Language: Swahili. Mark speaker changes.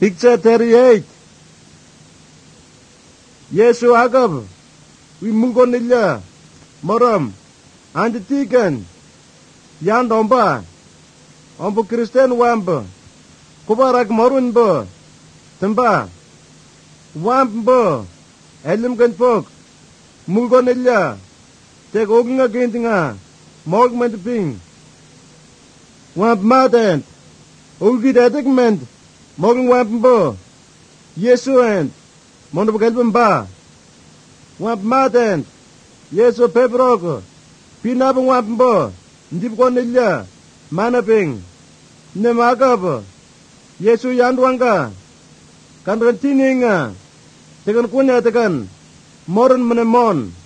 Speaker 1: Picture 38. Yesu agab wimugonilla moram antitikan yan domba ombu Kristen wamba kubarak morun bo temba wamba elim kan pok mugonilla tek ognga gentinga morgment ping wamp matent ulgi detekment morgen wambo Yesu and mondo gelbem ba wamp matent Yesu pebrok pinabang wambo ndip konilla manaping nemagab Yesu yanduanga kan rentininga tekan kunya tekan moron menemon